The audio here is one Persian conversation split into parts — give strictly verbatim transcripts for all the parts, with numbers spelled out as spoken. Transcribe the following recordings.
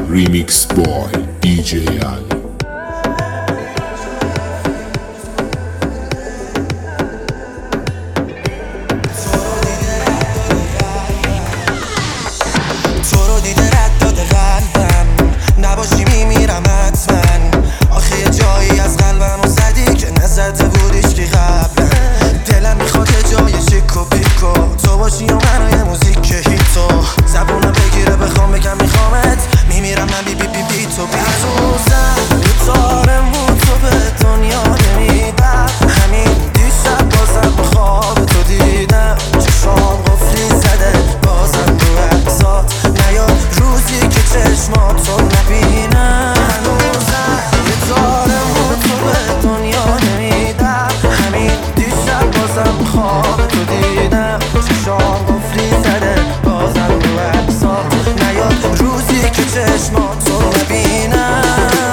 Remix by دی جی Ali. تو رو دیده رد داده قلبم، نباشی میمیرم حتما. آخه یه جایی از قلبم زدی که نزده بودیش که قبلا. دلم میخواد یه جای شیک و پیکو تو باشی و منو یه موزیک که هیتو زبونم بگیره بخوام بگم میخوامت، میمیرم من بی بی بی بی تو بی تو. یه تارمون تو به دنیا نمیدم، همین دیشب بازم بخواب تو دیدم. چشام قفلی زده بازم رو عکسات نیاد، روزی که چشماتو نبینم. هنوزم یه تارمون تو به دنیا نمیدم، همین دیشب بازم بخواب تو دیدم. چشام قفلی زده بازم رو عکسات نیاد، روزی که چشماتو نبینم.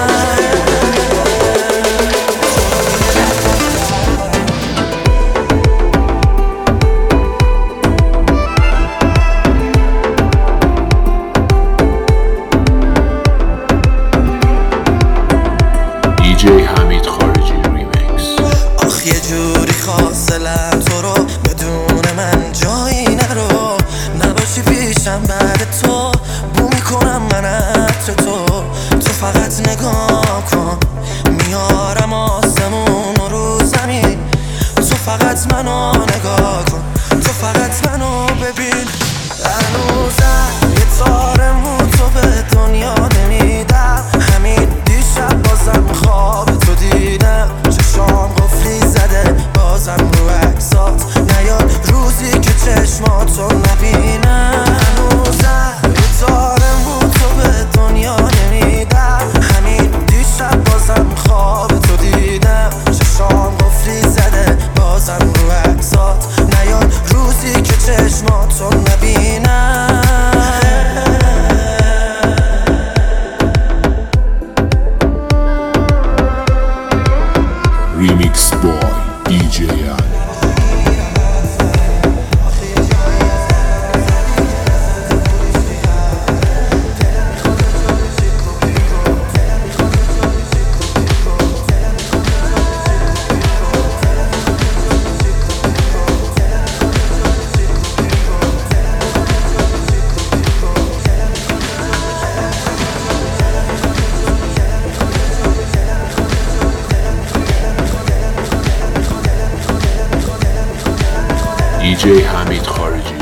دی جی حمید خارجی ریمیکس. آخ یه جوری خواستلم تو رو بدون من جایی نرو، نباشی پیشم بعد تو بو میکنم من عطر تو. تو فقط نگاه کن میارم آسمون رو زمین، تو فقط منو نگاه کن، تو فقط منو ببین. هنوزم یه تارمون تو به دنیا نمیدم، همین دیشب بازم خواب تو دیدم. چشام قفلی زده بازم رو عکسات نیاد، روزی که چشماتو نبینم. هنوزم یه تارمون تو به دنیا نمیدم، همین دیشب بازم خواب تو دیدم. چشام قفلی زده بازم رو عکسات نیاد، روزی که چشماتو نبینم. Remix by دی جی Ali. دی جی حمید خارجی